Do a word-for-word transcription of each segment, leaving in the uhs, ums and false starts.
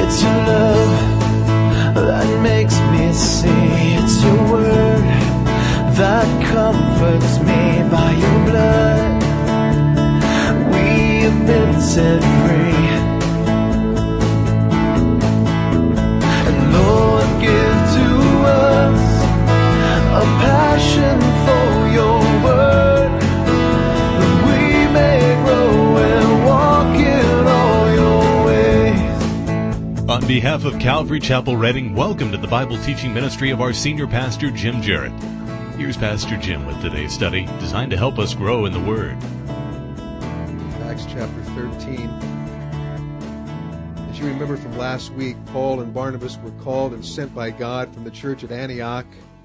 It's your love that makes me see. It's your word that comforts me. By your blood we have been set free. And Lord, give to us a passion for your word, that we may grow and walk in all your ways. On behalf of Calvary Chapel Redding, welcome to the Bible teaching ministry of our senior pastor, Jim Jarrett. Here's Pastor Jim with today's study, designed to help us grow in the Word. Acts chapter thirteen. As you remember from last week, Paul and Barnabas were called and sent by God from the church at Antioch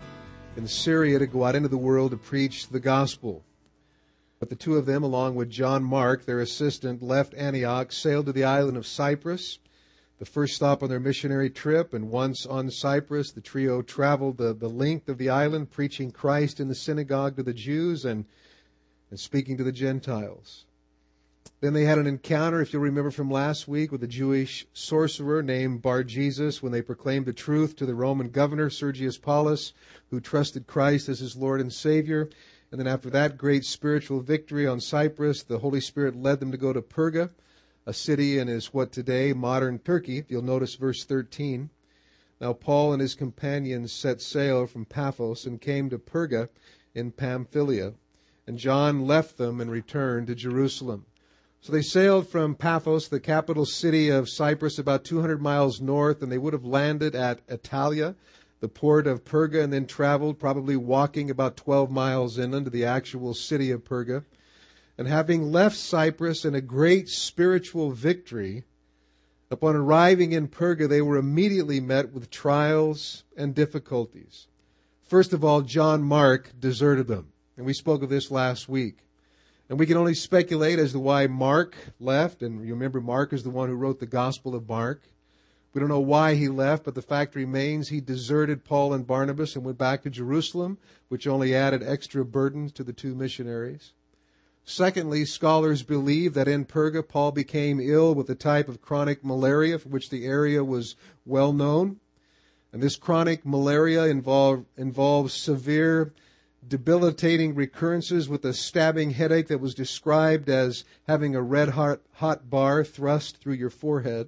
in Syria to go out into the world to preach the gospel. But the two of them, along with John Mark, their assistant, left Antioch, sailed to the island of Cyprus, the first stop on their missionary trip. And once on Cyprus, the trio traveled the, the length of the island, preaching Christ in the synagogue to the Jews and, and speaking to the Gentiles. Then they had an encounter, if you'll remember from last week, with a Jewish sorcerer named Bar-Jesus when they proclaimed the truth to the Roman governor, Sergius Paulus, who trusted Christ as his Lord and Savior. And then after that great spiritual victory on Cyprus, the Holy Spirit led them to go to Perga, a city in is what today modern Turkey. You'll notice verse thirteen. Now Paul and his companions set sail from Paphos and came to Perga in Pamphylia. And John left them and returned to Jerusalem. So they sailed from Paphos, the capital city of Cyprus, about two hundred miles north, and they would have landed at Attalia, the port of Perga, and then traveled, probably walking about twelve miles inland to the actual city of Perga. And having left Cyprus in a great spiritual victory, upon arriving in Perga, they were immediately met with trials and difficulties. First of all, John Mark deserted them, and we spoke of this last week. And we can only speculate as to why Mark left. And you remember, Mark is the one who wrote the Gospel of Mark. We don't know why he left, but the fact remains he deserted Paul and Barnabas and went back to Jerusalem, which only added extra burdens to the two missionaries. Secondly, scholars believe that in Perga, Paul became ill with a type of chronic malaria for which the area was well known. And this chronic malaria involved, involves severe debilitating recurrences with a stabbing headache that was described as having a red hot, hot bar thrust through your forehead.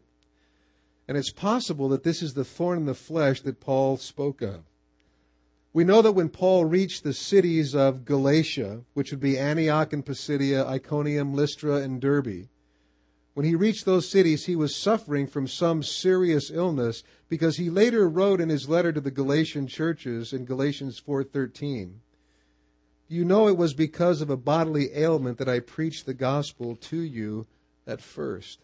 And it's possible that this is the thorn in the flesh that Paul spoke of. We know that when Paul reached the cities of Galatia, which would be Antioch and Pisidia, Iconium, Lystra, and Derbe, when he reached those cities, he was suffering from some serious illness, because he later wrote in his letter to the Galatian churches in Galatians four thirteen, "You know it was because of a bodily ailment that I preached the gospel to you at first."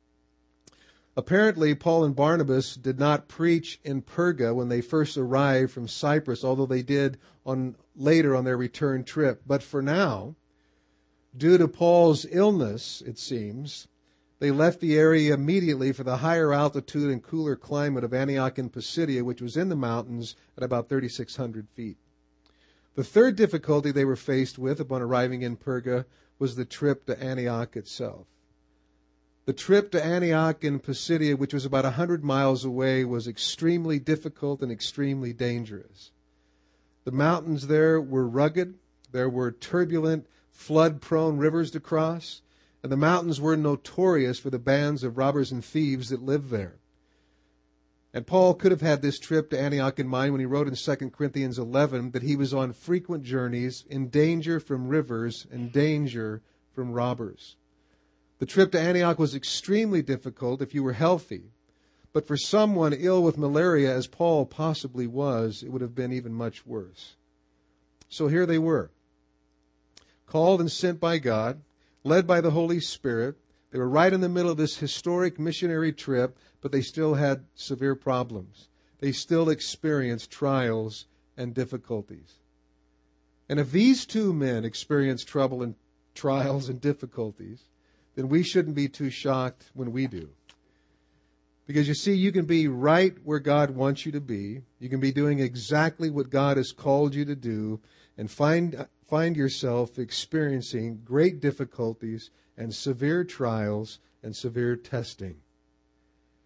Apparently, Paul and Barnabas did not preach in Perga when they first arrived from Cyprus, although they did on later on their return trip. But for now, due to Paul's illness, it seems, they left the area immediately for the higher altitude and cooler climate of Antioch in Pisidia, which was in the mountains at about thirty-six hundred feet. The third difficulty they were faced with upon arriving in Perga was the trip to Antioch itself. The trip to Antioch in Pisidia, which was about one hundred miles away, was extremely difficult and extremely dangerous. The mountains there were rugged. There were turbulent, flood-prone rivers to cross. And the mountains were notorious for the bands of robbers and thieves that lived there. And Paul could have had this trip to Antioch in mind when he wrote in Second Corinthians eleven that he was on frequent journeys, in danger from rivers, and danger from robbers. The trip to Antioch was extremely difficult if you were healthy. But for someone ill with malaria, as Paul possibly was, it would have been even much worse. So here they were, called and sent by God, led by the Holy Spirit. They were right in the middle of this historic missionary trip, but they still had severe problems. They still experienced trials and difficulties. And if these two men experienced trouble and trials and difficulties, then we shouldn't be too shocked when we do. Because you see, you can be right where God wants you to be. You can be doing exactly what God has called you to do, and find find yourself experiencing great difficulties and severe trials and severe testing.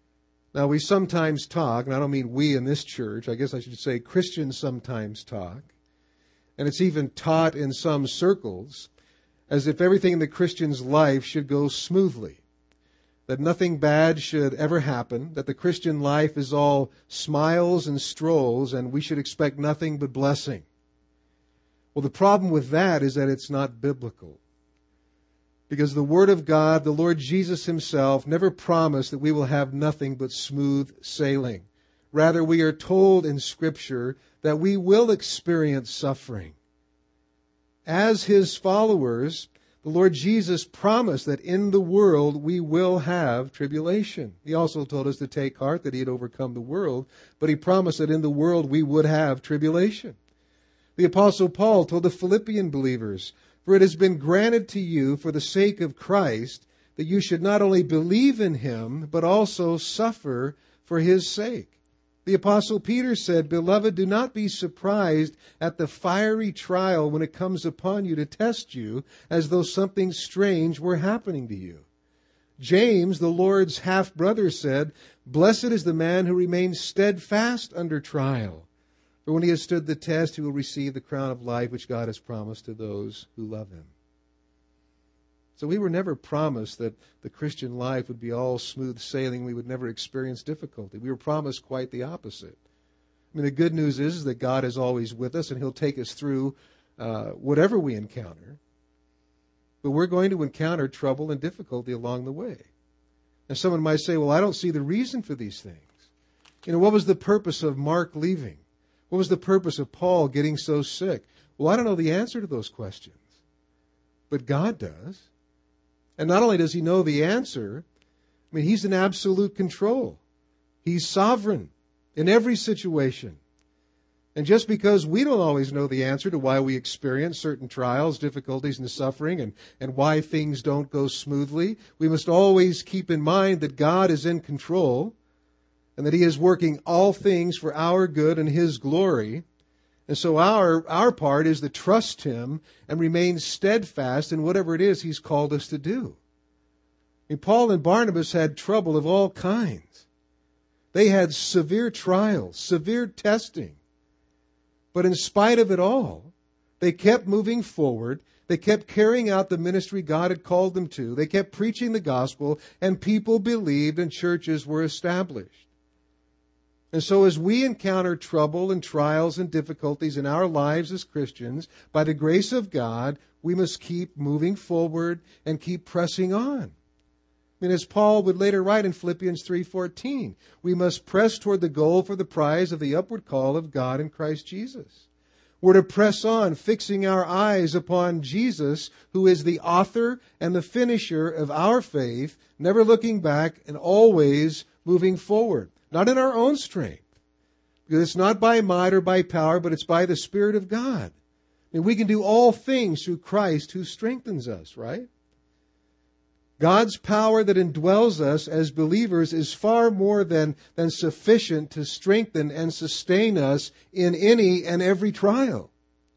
Now, we sometimes talk, and I don't mean we in this church, I guess I should say Christians sometimes talk, and it's even taught in some circles as if everything in the Christian's life should go smoothly, that nothing bad should ever happen, that the Christian life is all smiles and strolls, and we should expect nothing but blessing. Well, the problem with that is that it's not biblical. Because the Word of God, the Lord Jesus Himself, never promised that we will have nothing but smooth sailing. Rather, we are told in Scripture that we will experience suffering. As His followers, the Lord Jesus promised that in the world we will have tribulation. He also told us to take heart that He had overcome the world, but He promised that in the world we would have tribulation. The Apostle Paul told the Philippian believers, "For it has been granted to you for the sake of Christ that you should not only believe in Him, but also suffer for His sake." The Apostle Peter said, "Beloved, do not be surprised at the fiery trial when it comes upon you to test you, as though something strange were happening to you." James, the Lord's half-brother, said, "Blessed is the man who remains steadfast under trial. For when he has stood the test, he will receive the crown of life which God has promised to those who love Him." So we were never promised that the Christian life would be all smooth sailing. We would never experience difficulty. We were promised quite the opposite. I mean, the good news is, is that God is always with us, and He'll take us through uh, whatever we encounter. But we're going to encounter trouble and difficulty along the way. And someone might say, well, I don't see the reason for these things. You know, what was the purpose of Mark leaving? What was the purpose of Paul getting so sick? Well, I don't know the answer to those questions. But God does. And not only does He know the answer, I mean, He's in absolute control. He's sovereign in every situation. And just because we don't always know the answer to why we experience certain trials, difficulties, and suffering, and, and why things don't go smoothly, we must always keep in mind that God is in control, and that He is working all things for our good and His glory. And so our, our part is to trust Him and remain steadfast in whatever it is He's called us to do. I mean, Paul and Barnabas had trouble of all kinds. They had severe trials, severe testing. But in spite of it all, they kept moving forward. They kept carrying out the ministry God had called them to. They kept preaching the gospel, and people believed and churches were established. And so as we encounter trouble and trials and difficulties in our lives as Christians, by the grace of God, we must keep moving forward and keep pressing on. I mean, as Paul would later write in Philippians three fourteen, we must press toward the goal for the prize of the upward call of God in Christ Jesus. We're to press on, fixing our eyes upon Jesus, who is the author and the finisher of our faith, never looking back and always moving forward. Not in our own strength. Because it's not by might or by power, but it's by the Spirit of God. And we can do all things through Christ who strengthens us, right? God's power that indwells us as believers is far more than, than sufficient to strengthen and sustain us in any and every trial.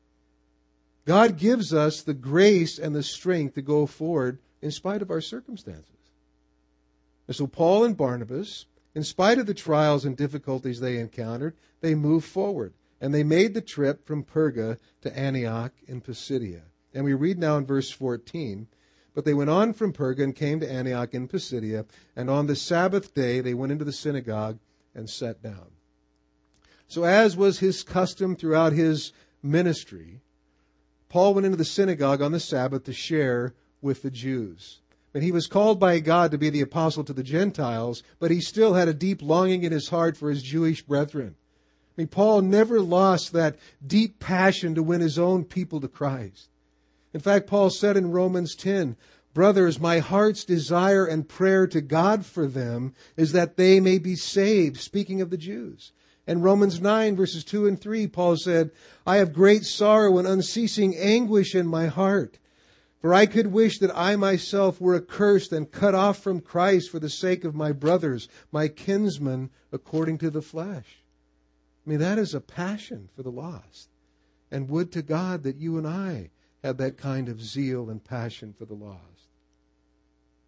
God gives us the grace and the strength to go forward in spite of our circumstances. And so Paul and Barnabas, in spite of the trials and difficulties they encountered, they moved forward. And they made the trip from Perga to Antioch in Pisidia. And we read now in verse fourteen, "But they went on from Perga and came to Antioch in Pisidia, and on the Sabbath day they went into the synagogue and sat down." So as was his custom throughout his ministry, Paul went into the synagogue on the Sabbath to share with the Jews. And he was called by God to be the apostle to the Gentiles, but he still had a deep longing in his heart for his Jewish brethren. I mean, Paul never lost that deep passion to win his own people to Christ. In fact, Paul said in Romans ten, "Brothers, my heart's desire and prayer to God for them is that they may be saved," speaking of the Jews. And Romans nine, verses two and three, Paul said, "I have great sorrow and unceasing anguish in my heart. For I could wish that I myself were accursed and cut off from Christ for the sake of my brothers, my kinsmen, according to the flesh." I mean, that is a passion for the lost. And would to God that you and I had that kind of zeal and passion for the lost.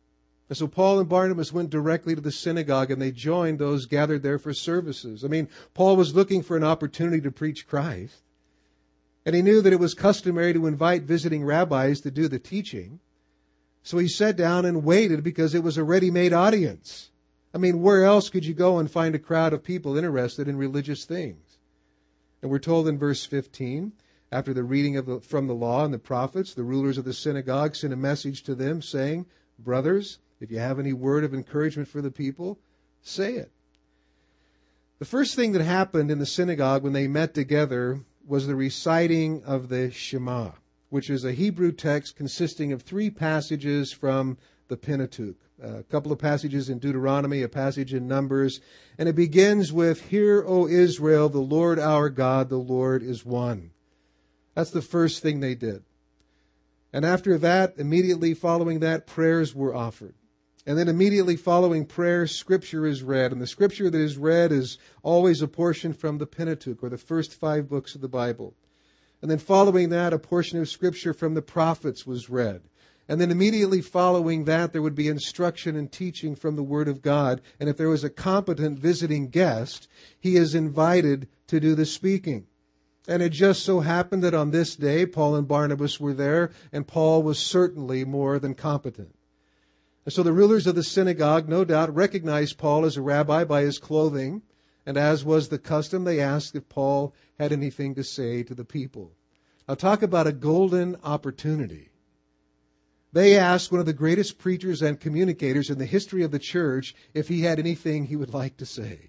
And so Paul and Barnabas went directly to the synagogue and they joined those gathered there for services. I mean, Paul was looking for an opportunity to preach Christ. And he knew that it was customary to invite visiting rabbis to do the teaching. So he sat down and waited because it was a ready-made audience. I mean, where else could you go and find a crowd of people interested in religious things? And we're told in verse fifteen, after the reading of the, from the law and the prophets, the rulers of the synagogue sent a message to them saying, "Brothers, if you have any word of encouragement for the people, say it." The first thing that happened in the synagogue when they met together was the reciting of the Shema, which is a Hebrew text consisting of three passages from the Pentateuch. A couple of passages in Deuteronomy, a passage in Numbers, and it begins with, "Hear, O Israel, the Lord our God, the Lord is one." That's the first thing they did. And after that, immediately following that, prayers were offered. And then immediately following prayer, Scripture is read. And the Scripture that is read is always a portion from the Pentateuch, or the first five books of the Bible. And then following that, a portion of Scripture from the prophets was read. And then immediately following that, there would be instruction and teaching from the Word of God. And if there was a competent visiting guest, he is invited to do the speaking. And it just so happened that on this day, Paul and Barnabas were there, and Paul was certainly more than competent. And so the rulers of the synagogue, no doubt, recognized Paul as a rabbi by his clothing, and as was the custom, they asked if Paul had anything to say to the people. Now talk about a golden opportunity. They asked one of the greatest preachers and communicators in the history of the church if he had anything he would like to say.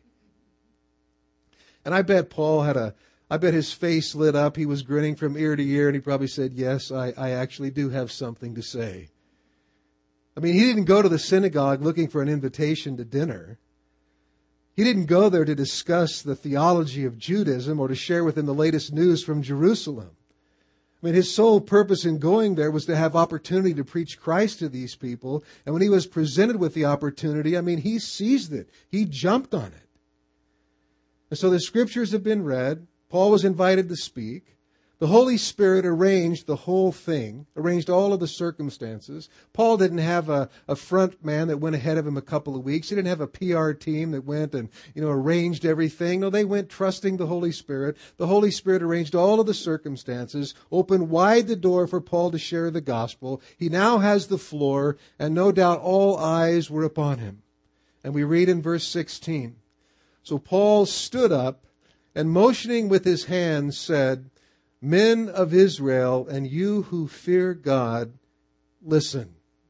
And I bet Paul had a, I bet his face lit up, he was grinning from ear to ear, and he probably said, "Yes, I, I actually do have something to say." I mean, he didn't go to the synagogue looking for an invitation to dinner. He didn't go there to discuss the theology of Judaism or to share with them the latest news from Jerusalem. I mean, his sole purpose in going there was to have opportunity to preach Christ to these people. And when he was presented with the opportunity, I mean, he seized it. He jumped on it. And so the Scriptures have been read. Paul was invited to speak. The Holy Spirit arranged the whole thing, arranged all of the circumstances. Paul didn't have a, a front man that went ahead of him a couple of weeks. He didn't have a P R team that went and, you know, arranged everything. No, they went trusting the Holy Spirit. The Holy Spirit arranged all of the circumstances, opened wide the door for Paul to share the gospel. He now has the floor, and no doubt all eyes were upon him. And we read in verse sixteen, "So Paul stood up and motioning with his hands said, 'Men of Israel, and you who fear God, listen.'"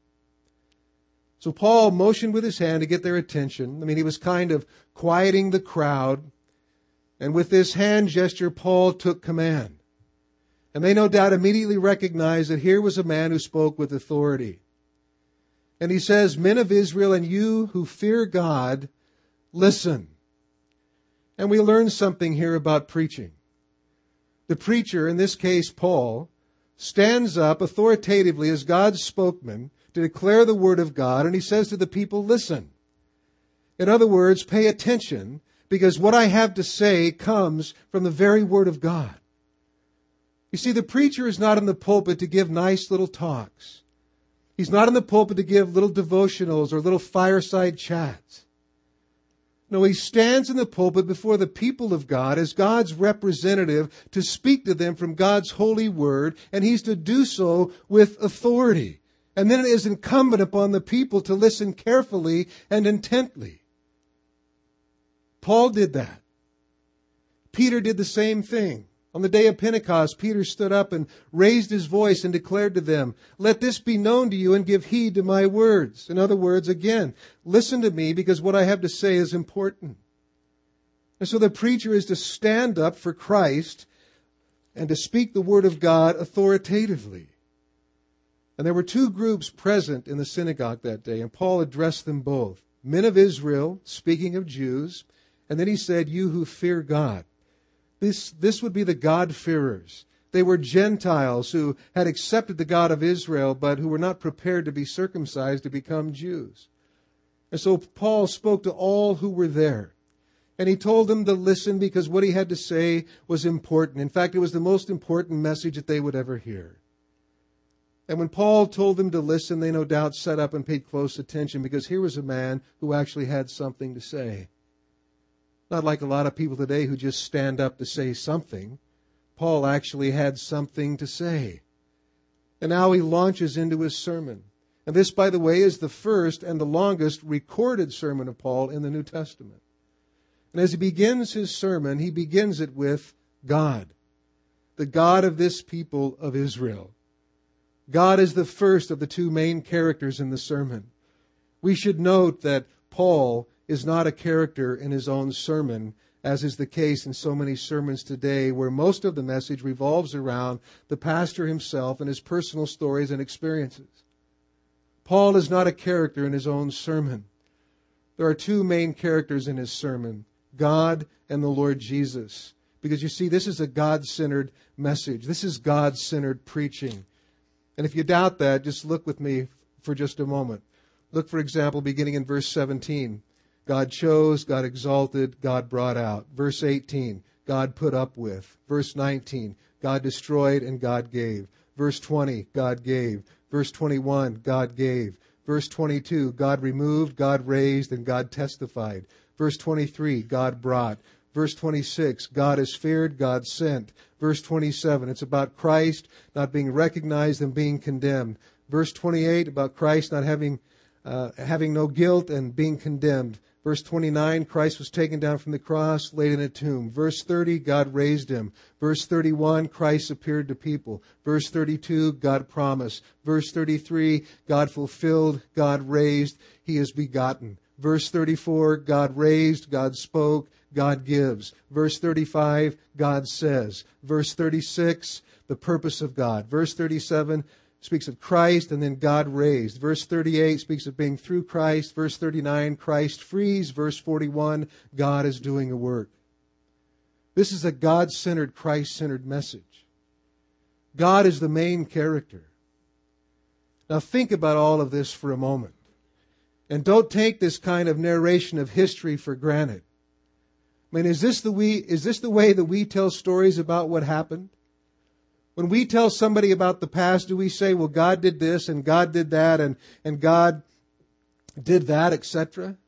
So Paul motioned with his hand to get their attention. I mean, he was kind of quieting the crowd. And with this hand gesture, Paul took command. And they no doubt immediately recognized that here was a man who spoke with authority. And he says, "Men of Israel, and you who fear God, listen." And we learn something here about preaching. The preacher, in this case Paul, stands up authoritatively as God's spokesman to declare the Word of God, and he says to the people, "Listen." In other words, pay attention, because what I have to say comes from the very Word of God. You see, the preacher is not in the pulpit to give nice little talks. He's not in the pulpit to give little devotionals or little fireside chats. No, he stands in the pulpit before the people of God as God's representative to speak to them from God's holy word, and he's to do so with authority. And then it is incumbent upon the people to listen carefully and intently. Paul did that. Peter did the same thing. On the day of Pentecost, Peter stood up and raised his voice and declared to them, "Let this be known to you and give heed to my words." In other words, again, listen to me because what I have to say is important. And so the preacher is to stand up for Christ and to speak the word of God authoritatively. And there were two groups present in the synagogue that day, and Paul addressed them both. Men of Israel, speaking of Jews, and then he said, "You who fear God." This, this would be the God-fearers. They were Gentiles who had accepted the God of Israel, but who were not prepared to be circumcised to become Jews. And so Paul spoke to all who were there. And he told them to listen because what he had to say was important. In fact, it was the most important message that they would ever hear. And when Paul told them to listen, they no doubt sat up and paid close attention, because here was a man who actually had something to say. Not like a lot of people today who just stand up to say something. Paul actually had something to say. And now he launches into his sermon. And this, by the way, is the first and the longest recorded sermon of Paul in the New Testament. And as he begins his sermon, he begins it with God, the God of this people of Israel. God is the first of the two main characters in the sermon. We should note that Paul is not a character in his own sermon, as is the case in so many sermons today, where most of the message revolves around the pastor himself and his personal stories and experiences. Paul is not a character in his own sermon. There are two main characters in his sermon, God and the Lord Jesus. Because you see, this is a God-centered message. This is God-centered preaching. And if you doubt that, just look with me for just a moment. Look, for example, beginning in verse seventeen. God chose, God exalted, God brought out. Verse eighteen, God put up with. Verse nineteen, God destroyed and God gave. Verse twenty, God gave. Verse twenty-one, God gave. Verse twenty-two, God removed, God raised, and God testified. Verse twenty-three, God brought. Verse twenty-six, God is feared, God sent. Verse twenty-seven, it's about Christ not being recognized and being condemned. Verse twenty-eight, about Christ not having uh, having no guilt and being condemned. Verse twenty-nine, Christ was taken down from the cross, laid in a tomb. Verse thirty, God raised him. Verse thirty-one, Christ appeared to people. Verse thirty-two, God promised. Verse thirty-three, God fulfilled, God raised, He is begotten. Verse thirty-four, God raised, God spoke, God gives. Verse thirty-five, God says. Verse thirty-six, the purpose of God. Verse thirty-seven speaks of Christ and then God raised. Verse thirty-eight speaks of being through Christ. Verse thirty-nine, Christ frees. Verse forty-one, God is doing a work. This is a God-centered, Christ-centered message. God is the main character. Now think about all of this for a moment. And don't take this kind of narration of history for granted. I mean, is this the we, is this the way that we tell stories about what happened? When we tell somebody about the past, do we say, well, God did this and God did that and, and God did that, et cetera?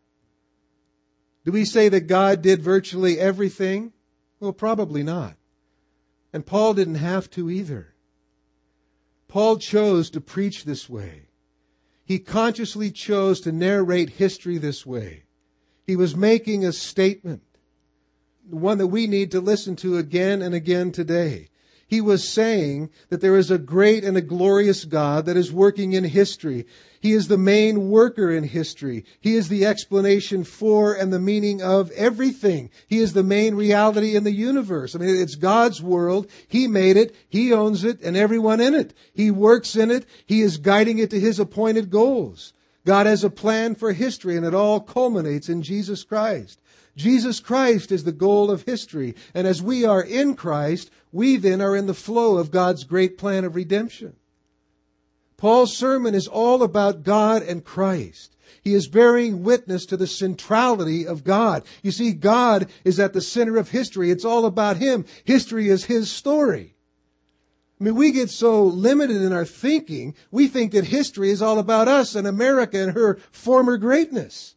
Do we say that God did virtually everything? Well, probably not. And Paul didn't have to either. Paul chose to preach this way. He consciously chose to narrate history this way. He was making a statement, one that we need to listen to again and again today. He was saying that there is a great and a glorious God that is working in history. He is the main worker in history. He is the explanation for and the meaning of everything. He is the main reality in the universe. I mean, it's God's world. He made it. He owns it and everyone in it. He works in it. He is guiding it to His appointed goals. God has a plan for history, and it all culminates in Jesus Christ. Jesus Christ is the goal of history. And as we are in Christ, we then are in the flow of God's great plan of redemption. Paul's sermon is all about God and Christ. He is bearing witness to the centrality of God. You see, God is at the center of history. It's all about Him. History is His story. I mean, we get so limited in our thinking, we think that history is all about us and America and her former greatness.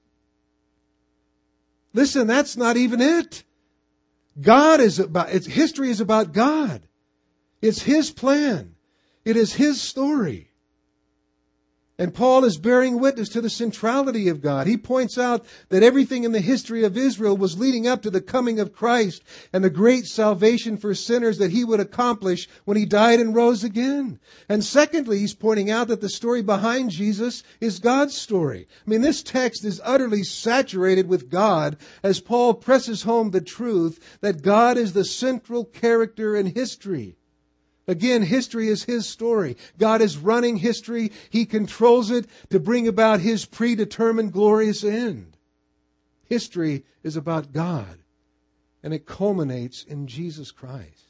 Listen, that's not even it. God is about, it's, history is about God. It's His plan. It is His story. And Paul is bearing witness to the centrality of God. He points out that everything in the history of Israel was leading up to the coming of Christ and the great salvation for sinners that He would accomplish when He died and rose again. And secondly, he's pointing out that the story behind Jesus is God's story. I mean, this text is utterly saturated with God as Paul presses home the truth that God is the central character in history. Again, history is His story. God is running history. He controls it to bring about His predetermined glorious end. History is about God, and it culminates in Jesus Christ.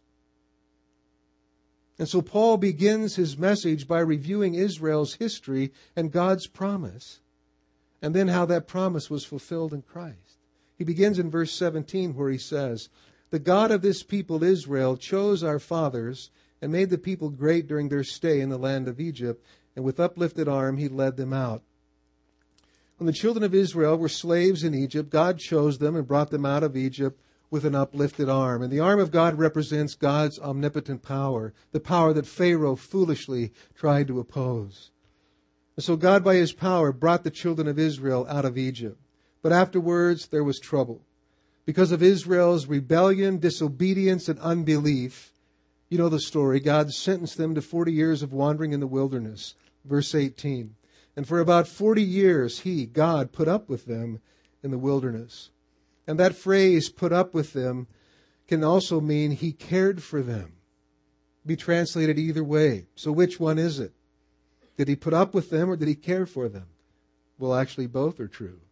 And so Paul begins his message by reviewing Israel's history and God's promise, and then how that promise was fulfilled in Christ. He begins in verse seventeen where he says, "The God of this people Israel chose our fathers and made the people great during their stay in the land of Egypt, and with uplifted arm he led them out. When the children of Israel were slaves in Egypt, God chose them and brought them out of Egypt with an uplifted arm. And the arm of God represents God's omnipotent power, the power that Pharaoh foolishly tried to oppose. And so God, by his power, brought the children of Israel out of Egypt. But afterwards, there was trouble. Because of Israel's rebellion, disobedience, and unbelief, you know the story, God sentenced them to forty years of wandering in the wilderness. Verse eighteen. And for about forty years, he, God, put up with them in the wilderness. And that phrase, put up with them, can also mean he cared for them. Be translated either way. So which one is it? Did he put up with them or did he care for them? Well, actually, both are true.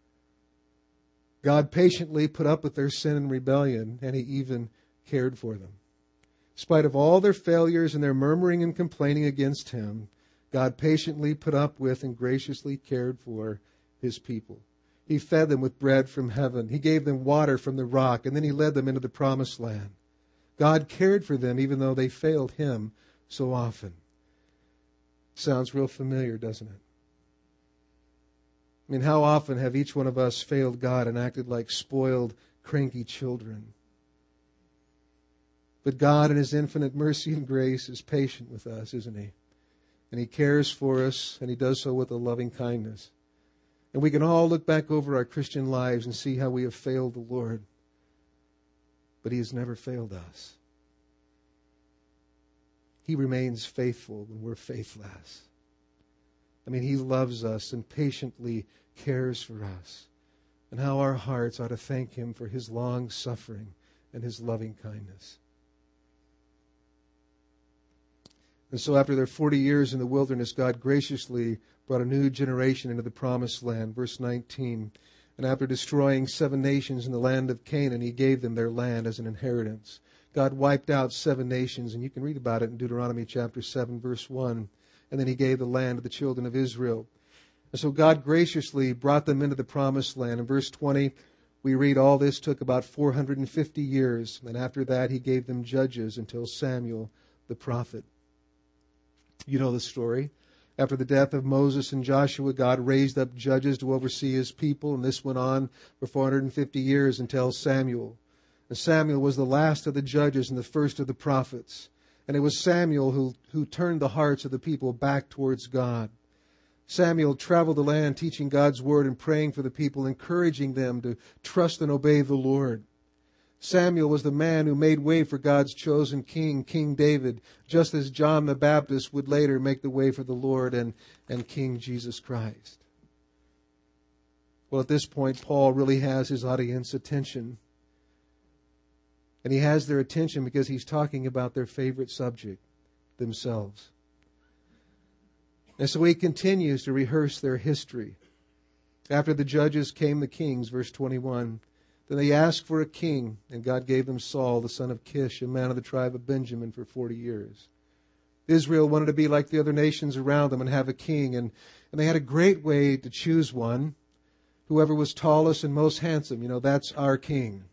God patiently put up with their sin and rebellion, and he even cared for them. In spite of all their failures and their murmuring and complaining against him, God patiently put up with and graciously cared for his people. He fed them with bread from heaven. He gave them water from the rock, and then he led them into the promised land. God cared for them even though they failed him so often. Sounds real familiar, doesn't it? I mean, how often have each one of us failed God and acted like spoiled, cranky children? But God, in his infinite mercy and grace, is patient with us, isn't he? And he cares for us, and he does so with a loving kindness. And we can all look back over our Christian lives and see how we have failed the Lord. But he has never failed us. He remains faithful when we're faithless. I mean, he loves us and patiently cares for us. And how our hearts ought to thank him for his long suffering and his loving kindness. And so after their forty years in the wilderness, God graciously brought a new generation into the promised land. Verse nineteen. And after destroying seven nations in the land of Canaan, he gave them their land as an inheritance. God wiped out seven nations, and you can read about it in Deuteronomy chapter seven, verse one. And then he gave the land to the children of Israel. And so God graciously brought them into the promised land. In verse twenty, we read all this took about four hundred fifty years. And after that, he gave them judges until Samuel the prophet. You know the story. After the death of Moses and Joshua, God raised up judges to oversee his people. And this went on for four hundred fifty years until Samuel. And Samuel was the last of the judges and the first of the prophets. And it was Samuel who, who turned the hearts of the people back towards God. Samuel traveled the land teaching God's word and praying for the people, encouraging them to trust and obey the Lord. Samuel was the man who made way for God's chosen king, King David, just as John the Baptist would later make the way for the Lord and, and King Jesus Christ. Well, at this point, Paul really has his audience attention. And he has their attention because he's talking about their favorite subject, themselves. And so he continues to rehearse their history. After the judges came the kings, verse twenty-one. Then they asked for a king, and God gave them Saul, the son of Kish, a man of the tribe of Benjamin, for forty years. Israel wanted to be like the other nations around them and have a king, and, and they had a great way to choose one. Whoever was tallest and most handsome, you know, that's our king.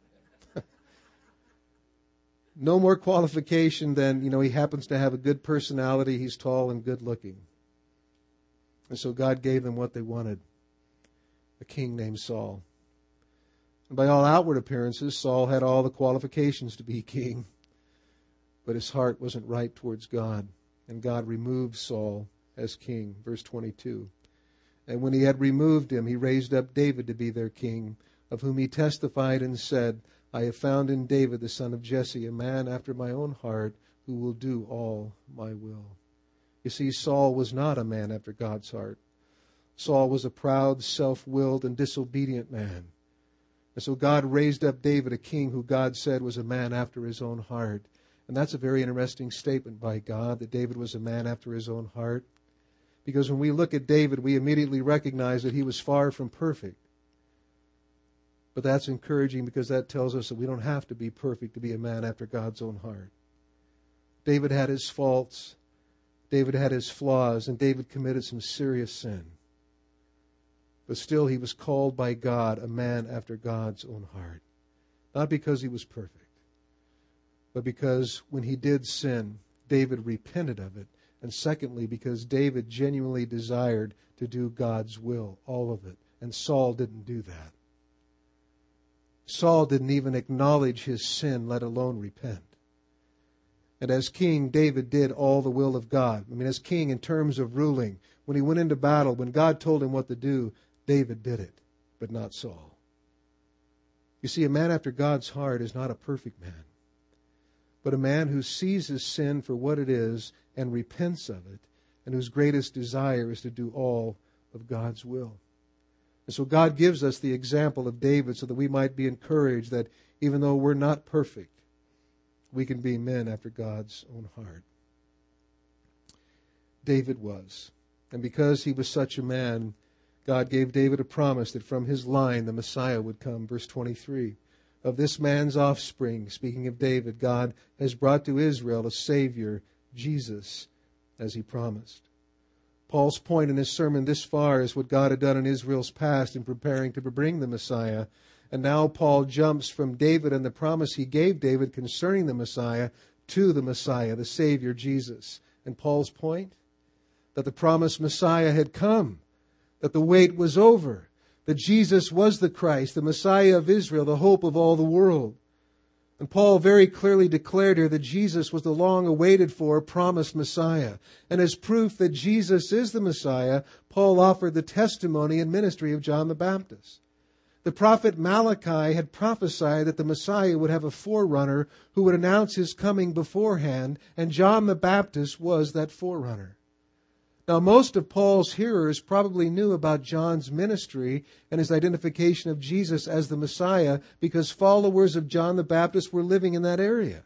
No more qualification than, you know, he happens to have a good personality, he's tall and good looking. And so God gave them what they wanted, a king named Saul. And by all outward appearances, Saul had all the qualifications to be king. But his heart wasn't right towards God. And God removed Saul as king. Verse twenty-two. And when he had removed him, he raised up David to be their king, of whom he testified and said, I have found in David the son of Jesse, a man after my own heart, who will do all my will. You see, Saul was not a man after God's heart. Saul was a proud, self-willed, and disobedient man. And so God raised up David, a king who God said was a man after his own heart. And that's a very interesting statement by God, that David was a man after his own heart. Because when we look at David, we immediately recognize that he was far from perfect. But that's encouraging because that tells us that we don't have to be perfect to be a man after God's own heart. David had his faults. David had his flaws. And David committed some serious sin. But still he was called by God a man after God's own heart. Not because he was perfect, but because when he did sin, David repented of it. And secondly, because David genuinely desired to do God's will, all of it. And Saul didn't do that. Saul didn't even acknowledge his sin, let alone repent. And as king, David did all the will of God. I mean, as king in terms of ruling, when he went into battle, when God told him what to do, David did it, but not Saul. You see, a man after God's heart is not a perfect man, but a man who sees his sin for what it is and repents of it, and whose greatest desire is to do all of God's will. And so God gives us the example of David so that we might be encouraged that even though we're not perfect, we can be men after God's own heart. David was. And because he was such a man, God gave David a promise that from his line the Messiah would come. Verse twenty-three. Of this man's offspring, speaking of David, God has brought to Israel a Savior, Jesus, as he promised. Paul's point in his sermon this far is what God had done in Israel's past in preparing to bring the Messiah. And now Paul jumps from David and the promise he gave David concerning the Messiah to the Messiah, the Savior, Jesus. And Paul's point? That the promised Messiah had come, that the wait was over, that Jesus was the Christ, the Messiah of Israel, the hope of all the world. And Paul very clearly declared here that Jesus was the long-awaited for, promised Messiah. And as proof that Jesus is the Messiah, Paul offered the testimony and ministry of John the Baptist. The prophet Malachi had prophesied that the Messiah would have a forerunner who would announce his coming beforehand, and John the Baptist was that forerunner. Now, most of Paul's hearers probably knew about John's ministry and his identification of Jesus as the Messiah because followers of John the Baptist were living in that area.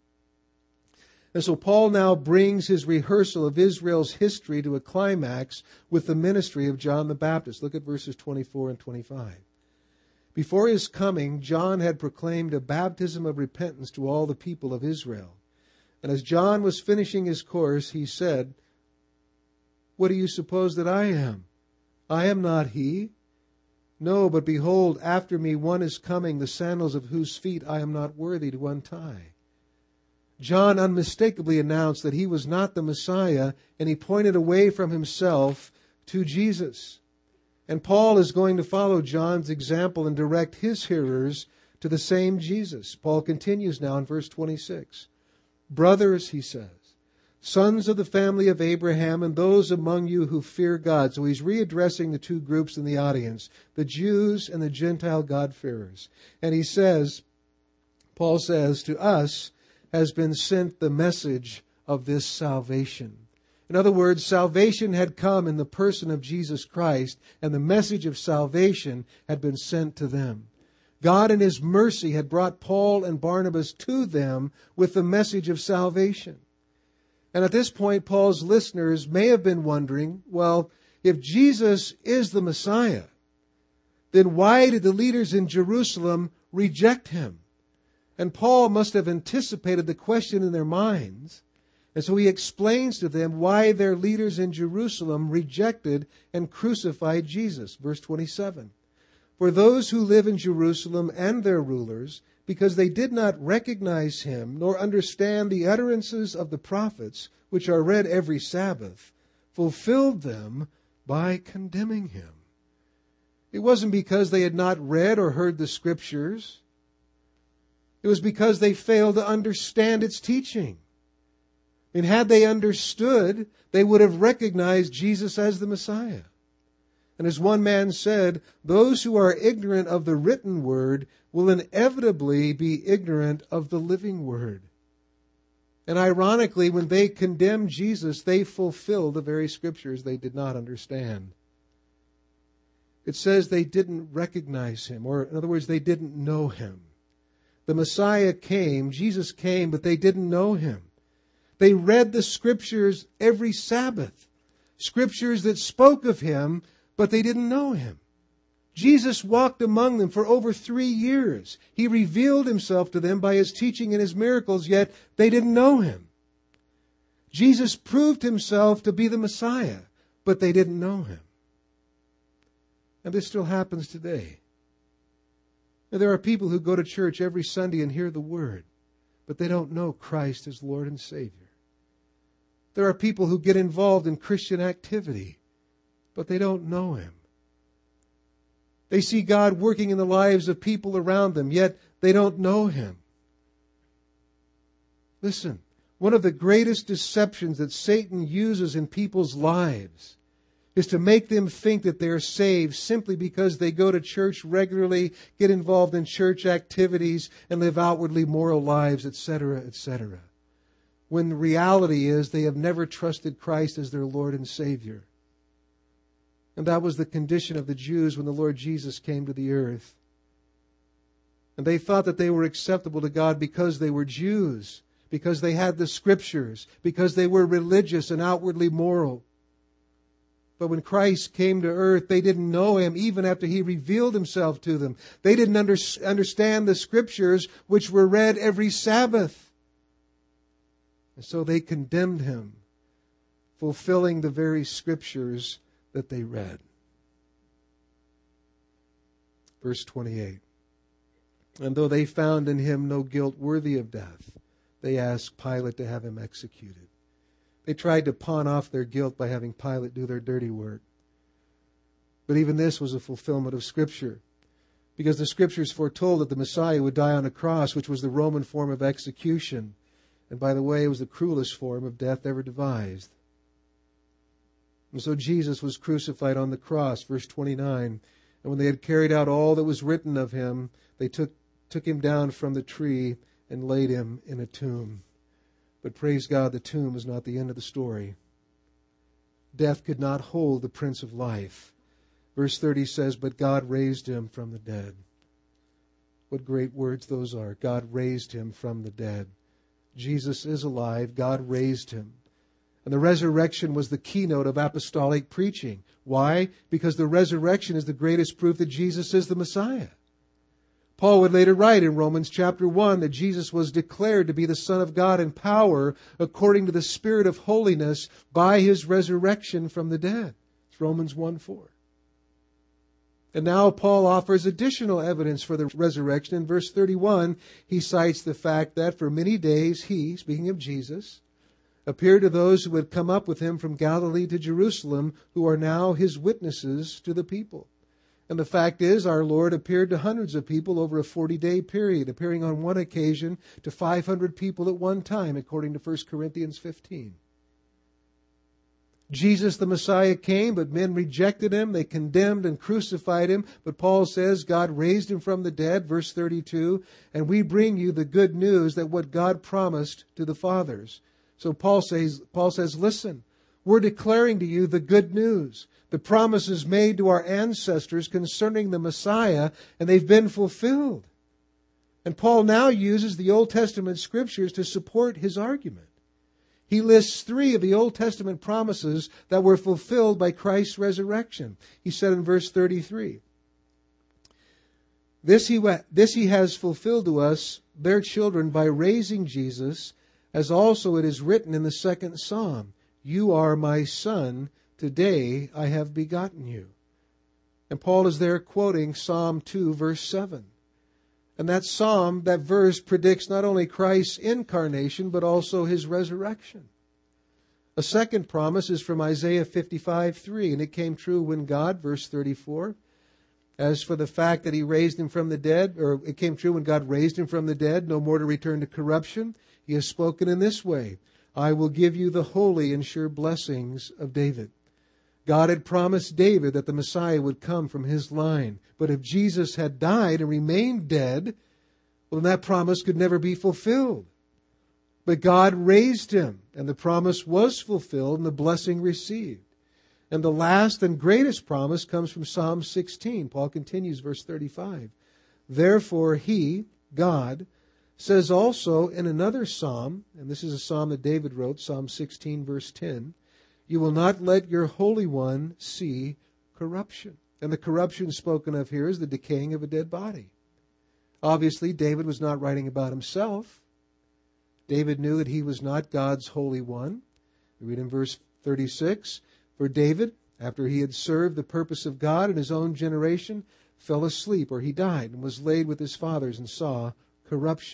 And so Paul now brings his rehearsal of Israel's history to a climax with the ministry of John the Baptist. Look at verses twenty-four and twenty-five. Before his coming, John had proclaimed a baptism of repentance to all the people of Israel. And as John was finishing his course, he said, "What do you suppose that I am? I am not he. No, but behold, after me one is coming, the sandals of whose feet I am not worthy to untie." John unmistakably announced that he was not the Messiah, and he pointed away from himself to Jesus. And Paul is going to follow John's example and direct his hearers to the same Jesus. Paul continues now in verse twenty-six. "Brothers," he says, "sons of the family of Abraham, and those among you who fear God." So he's readdressing the two groups in the audience, the Jews and the Gentile God-fearers. And he says, Paul says, "To us has been sent the message of this salvation." In other words, salvation had come in the person of Jesus Christ, and the message of salvation had been sent to them. God in His mercy had brought Paul and Barnabas to them with the message of salvation. And at this point, Paul's listeners may have been wondering, well, if Jesus is the Messiah, then why did the leaders in Jerusalem reject Him? And Paul must have anticipated the question in their minds. And so he explains to them why their leaders in Jerusalem rejected and crucified Jesus. Verse twenty-seven. "For those who live in Jerusalem and their rulers, because they did not recognize Him, nor understand the utterances of the prophets, which are read every Sabbath, fulfilled them by condemning Him." It wasn't because they had not read or heard the Scriptures. It was because they failed to understand its teaching. And had they understood, they would have recognized Jesus as the Messiah. And as one man said, those who are ignorant of the written word will inevitably be ignorant of the living word. And ironically, when they condemned Jesus, they fulfilled the very Scriptures they did not understand. It says they didn't recognize Him, or in other words, they didn't know Him. The Messiah came, Jesus came, but they didn't know Him. They read the Scriptures every Sabbath, Scriptures that spoke of Him, but they didn't know Him. Jesus walked among them for over three years. He revealed Himself to them by His teaching and His miracles, yet they didn't know Him. Jesus proved Himself to be the Messiah, but they didn't know Him. And this still happens today. And there are people who go to church every Sunday and hear the Word. but they don't know Christ as Lord and Savior. There are people who get involved in Christian activity, but they don't know Him. They see God working in the lives of people around them, yet they don't know Him. Listen, one of the greatest deceptions that Satan uses in people's lives is to make them think that they're saved simply because they go to church regularly, get involved in church activities, and live outwardly moral lives, et cetera, et cetera. When the reality is they have never trusted Christ as their Lord and Savior. And that was the condition of the Jews when the Lord Jesus came to the earth. And they thought that they were acceptable to God because they were Jews, because they had the Scriptures, because they were religious and outwardly moral. But when Christ came to earth, they didn't know Him even after He revealed Himself to them. They didn't under, understand the Scriptures, which were read every Sabbath. And so they condemned Him, fulfilling the very Scriptures that they read. Verse twenty-eight. And though they found in Him no guilt worthy of death, they asked Pilate to have Him executed. They tried to pawn off their guilt by having Pilate do their dirty work. But even this was a fulfillment of Scripture, because the Scriptures foretold that the Messiah would die on a cross, which was the Roman form of execution. And by the way, it was the cruelest form of death ever devised. And so Jesus was crucified on the cross, verse twenty-nine. And when they had carried out all that was written of Him, they took, took Him down from the tree and laid Him in a tomb. But praise God, the tomb is not the end of the story. Death could not hold the Prince of Life. Verse thirty says, but God raised Him from the dead. What great words those are. God raised Him from the dead. Jesus is alive. God raised Him. And the resurrection was the keynote of apostolic preaching. Why? Because the resurrection is the greatest proof that Jesus is the Messiah. Paul would later write in Romans chapter one that Jesus was declared to be the Son of God in power according to the Spirit of holiness by His resurrection from the dead. It's Romans one four. And now Paul offers additional evidence for the resurrection. In verse thirty-one, he cites the fact that for many days He, speaking of Jesus, appeared to those who had come up with Him from Galilee to Jerusalem, who are now His witnesses to the people. And the fact is, our Lord appeared to hundreds of people over a forty-day period, appearing on one occasion to five hundred people at one time, according to First Corinthians fifteen. Jesus the Messiah came, but men rejected Him. They condemned and crucified Him. But Paul says God raised Him from the dead, verse thirty-two, and we bring you the good news that what God promised to the fathers. So Paul says, Paul says, listen, we're declaring to you the good news, the promises made to our ancestors concerning the Messiah, and they've been fulfilled. And Paul now uses the Old Testament Scriptures to support his argument. He lists three of the Old Testament promises that were fulfilled by Christ's resurrection. He said in verse thirty-three, This he, this he has fulfilled to us, their children, by raising Jesus, as also it is written in the second Psalm, you are my son, today I have begotten you. And Paul is there quoting Psalm two, verse seven. And that psalm, that verse, predicts not only Christ's incarnation, but also His resurrection. A second promise is from Isaiah fifty-five, three, and it came true when God, verse thirty-four, as for the fact that He raised Him from the dead, or it came true when God raised Him from the dead, no more to return to corruption, He has spoken in this way, I will give you the holy and sure blessings of David. God had promised David that the Messiah would come from his line. But if Jesus had died and remained dead, well, then that promise could never be fulfilled. But God raised Him, and the promise was fulfilled and the blessing received. And the last and greatest promise comes from Psalm sixteen. Paul continues, verse thirty-five. Therefore He, God, says also in another psalm, and this is a psalm that David wrote, Psalm sixteen, verse ten, you will not let your Holy One see corruption. And the corruption spoken of here is the decaying of a dead body. Obviously, David was not writing about himself. David knew that he was not God's Holy One. We read in verse thirty-six, for David, after he had served the purpose of God in his own generation, fell asleep, or he died, and was laid with his fathers and saw corruption.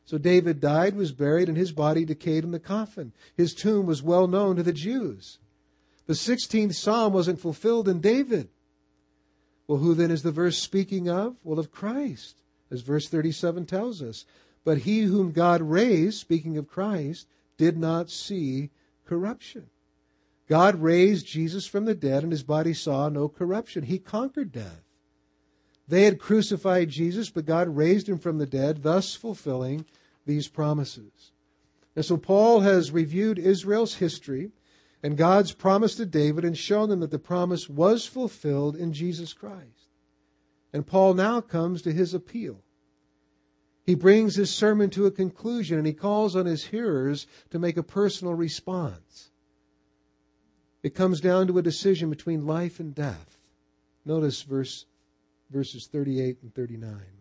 So David died, was buried, and his body decayed in the coffin. His tomb was well known to the Jews. The sixteenth Psalm wasn't fulfilled in David. Well, who then is the verse speaking of? Well, of Christ, as verse thirty-seven tells us. But he whom God raised, speaking of Christ, did not see corruption. God raised Jesus from the dead, and his body saw no corruption. He conquered death. They had crucified Jesus, but God raised him from the dead, thus fulfilling these promises. And so Paul has reviewed Israel's history and God's promise to David and shown them that the promise was fulfilled in Jesus Christ. And Paul now comes to his appeal. He brings his sermon to a conclusion and he calls on his hearers to make a personal response. It comes down to a decision between life and death. Notice verse, verses thirty-eight and thirty-nine.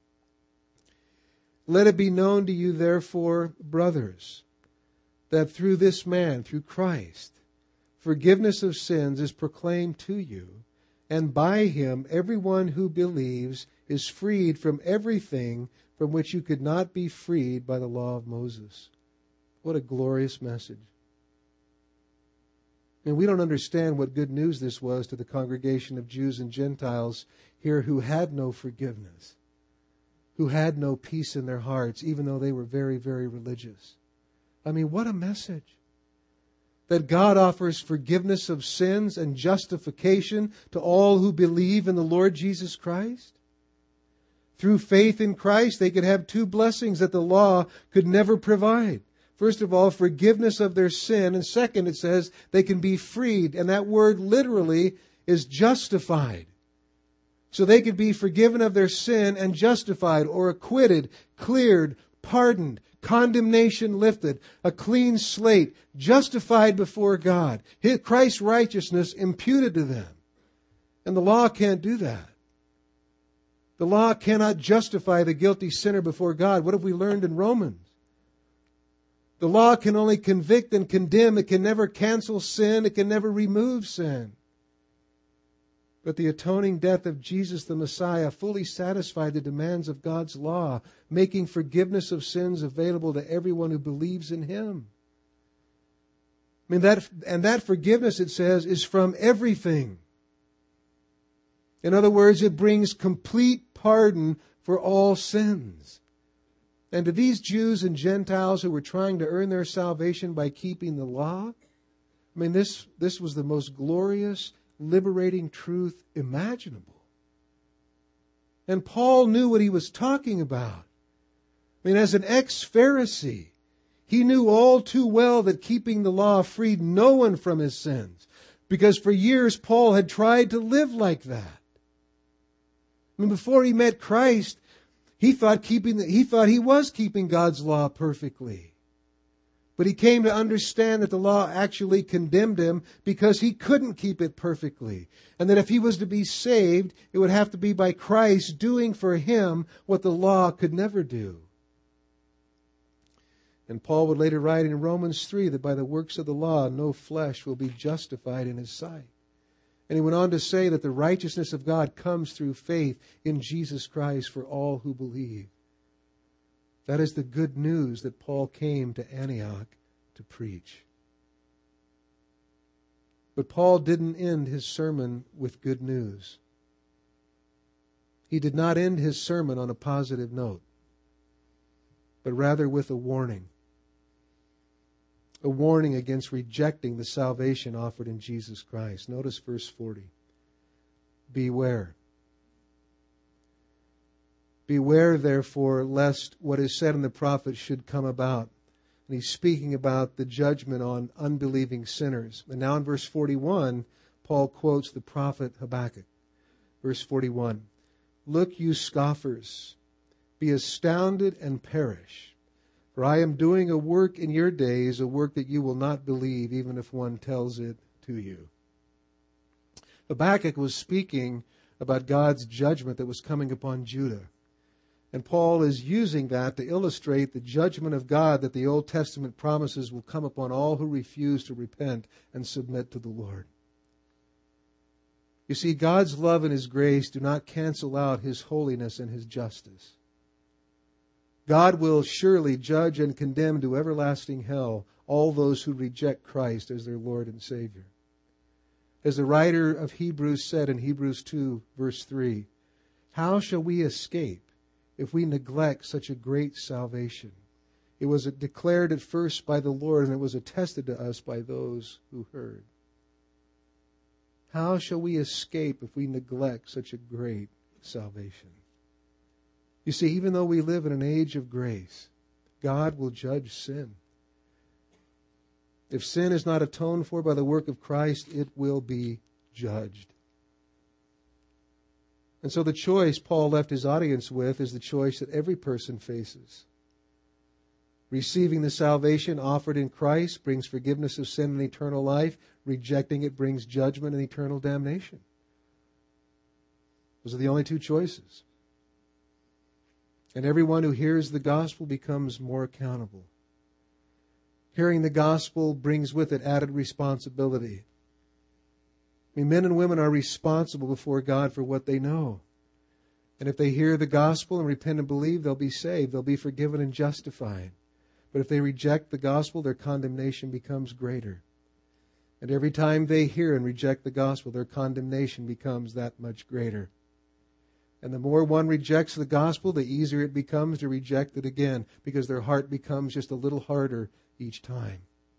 Let it be known to you, therefore, brothers, that through this man, through Christ, forgiveness of sins is proclaimed to you, and by him everyone who believes is freed from everything from which you could not be freed by the law of Moses. What a glorious message. And we don't understand what good news this was to the congregation of Jews and Gentiles here who had no forgiveness, who had no peace in their hearts, even though they were very, very religious. I mean, what a message. That God offers forgiveness of sins and justification to all who believe in the Lord Jesus Christ. Through faith in Christ, they could have two blessings that the law could never provide. First of all, forgiveness of their sin. And second, it says they can be freed. And that word literally is justified. So they could be forgiven of their sin and justified or acquitted, cleared, pardoned, condemnation lifted, a clean slate, justified before God. Christ's righteousness imputed to them. And the law can't do that. The law cannot justify the guilty sinner before God. What have we learned in Romans? The law can only convict and condemn. It can never cancel sin. It can never remove sin. But the atoning death of Jesus the Messiah fully satisfied the demands of God's law, making forgiveness of sins available to everyone who believes in Him. I mean, that, and that forgiveness, it says, is from everything. In other words, it brings complete pardon for all sins. And to these Jews and Gentiles who were trying to earn their salvation by keeping the law, I mean, this, this was the most glorious, liberating truth imaginable. And Paul knew what he was talking about. I mean, as an ex-Pharisee, he knew all too well that keeping the law freed no one from his sins, because for years Paul had tried to live like that. I mean, before he met Christ, he thought keeping the, he thought he was keeping God's law perfectly. But he came to understand that the law actually condemned him because he couldn't keep it perfectly. And that if he was to be saved, it would have to be by Christ doing for him what the law could never do. And Paul would later write in Romans three that by the works of the law, no flesh will be justified in his sight. And he went on to say that the righteousness of God comes through faith in Jesus Christ for all who believe. That is the good news that Paul came to Antioch to preach. But Paul didn't end his sermon with good news. He did not end his sermon on a positive note, but rather with a warning. A warning against rejecting the salvation offered in Jesus Christ. Notice verse forty. Beware. Beware, therefore, lest what is said in the prophets should come about. And he's speaking about the judgment on unbelieving sinners. And now in verse forty-one, Paul quotes the prophet Habakkuk. Verse forty-one. Look, you scoffers, be astounded and perish. For I am doing a work in your days, a work that you will not believe, even if one tells it to you. Habakkuk was speaking about God's judgment that was coming upon Judah. And Paul is using that to illustrate the judgment of God that the Old Testament promises will come upon all who refuse to repent and submit to the Lord. You see, God's love and His grace do not cancel out His holiness and His justice. God will surely judge and condemn to everlasting hell all those who reject Christ as their Lord and Savior. As the writer of Hebrews said in Hebrews two, verse three, how shall we escape if we neglect such a great salvation? It was declared at first by the Lord, and it was attested to us by those who heard. How shall we escape if we neglect such a great salvation? You see, even though we live in an age of grace, God will judge sin. If sin is not atoned for by the work of Christ, it will be judged. And so the choice Paul left his audience with is the choice that every person faces. Receiving the salvation offered in Christ brings forgiveness of sin and eternal life. Rejecting it brings judgment and eternal damnation. Those are the only two choices. And everyone who hears the gospel becomes more accountable. Hearing the gospel brings with it added responsibility. I mean, men and women are responsible before God for what they know. And if they hear the gospel and repent and believe, they'll be saved. They'll be forgiven and justified. But if they reject the gospel, their condemnation becomes greater. And every time they hear and reject the gospel, their condemnation becomes that much greater. And the more one rejects the gospel, the easier it becomes to reject it again, because their heart becomes just a little harder each time.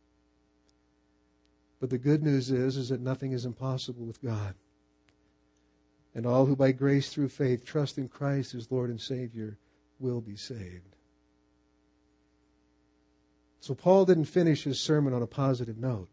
But the good news is, is that nothing is impossible with God. And all who by grace through faith trust in Christ as Lord and Savior will be saved. So Paul didn't finish his sermon on a positive note.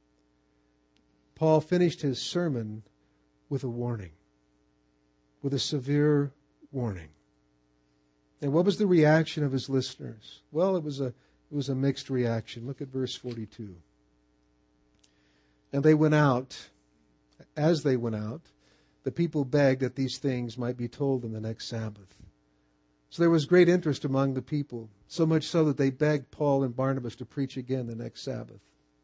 Paul finished his sermon with a warning. With a severe warning. And what was the reaction of his listeners? Well, it was a it was a mixed reaction. Look at verse forty-two. And they went out. As they went out, the people begged that these things might be told them the next Sabbath. So there was great interest among the people, so much so that they begged Paul and Barnabas to preach again the next Sabbath.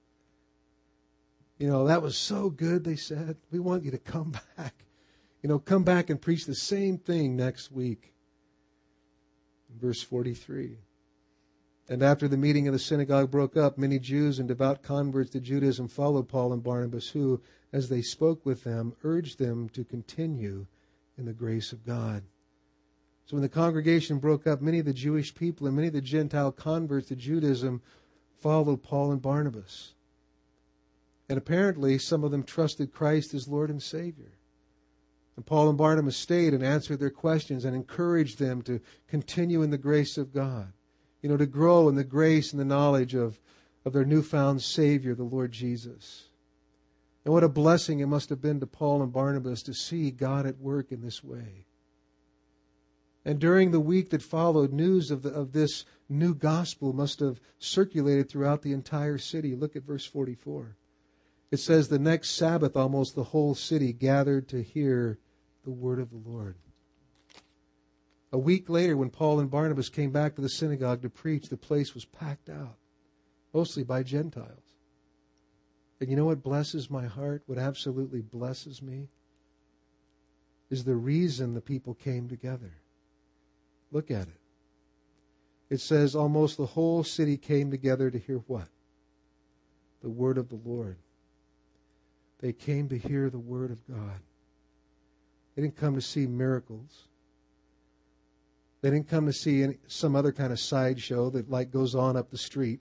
You know, that was so good, they said. We want you to come back. You know, come back and preach the same thing next week. Verse forty-three. And after the meeting of the synagogue broke up, many Jews and devout converts to Judaism followed Paul and Barnabas, who, as they spoke with them, urged them to continue in the grace of God. So when the congregation broke up, many of the Jewish people and many of the Gentile converts to Judaism followed Paul and Barnabas. And apparently some of them trusted Christ as Lord and Savior. And Paul and Barnabas stayed and answered their questions and encouraged them to continue in the grace of God. You know, to grow in the grace and the knowledge of, of their newfound Savior, the Lord Jesus. And what a blessing it must have been to Paul and Barnabas to see God at work in this way. And during the week that followed, news of, the, of this new gospel must have circulated throughout the entire city. Look at verse forty-four. It says, the next Sabbath almost the whole city gathered to hear the word of the Lord. A week later, when Paul and Barnabas came back to the synagogue to preach, the place was packed out, mostly by Gentiles. And you know what blesses my heart? What absolutely blesses me? Is the reason the people came together. Look at it. It says almost the whole city came together to hear what? The word of the Lord. They came to hear the word of God. They didn't come to see miracles. They didn't come to see any, some other kind of sideshow that like goes on up the street.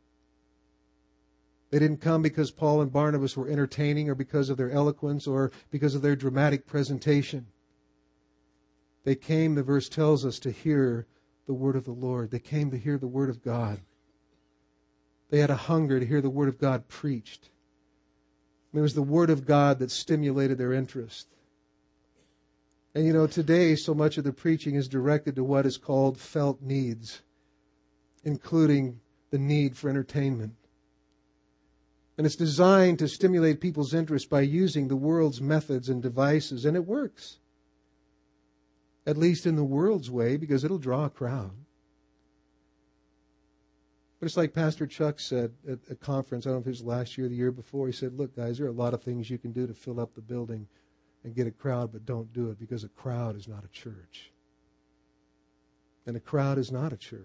They didn't come because Paul and Barnabas were entertaining or because of their eloquence or because of their dramatic presentation. They came, the verse tells us, to hear the word of the Lord. They came to hear the word of God. They had a hunger to hear the word of God preached. It was the word of God that stimulated their interest. And you know, today so much of the preaching is directed to what is called felt needs, including the need for entertainment. And it's designed to stimulate people's interest by using the world's methods and devices, and it works. At least in the world's way, because it'll draw a crowd. But it's like Pastor Chuck said at a conference, I don't know if it was last year or the year before, he said, look guys, there are a lot of things you can do to fill up the building and get a crowd, but don't do it because a crowd is not a church. And a crowd is not a church.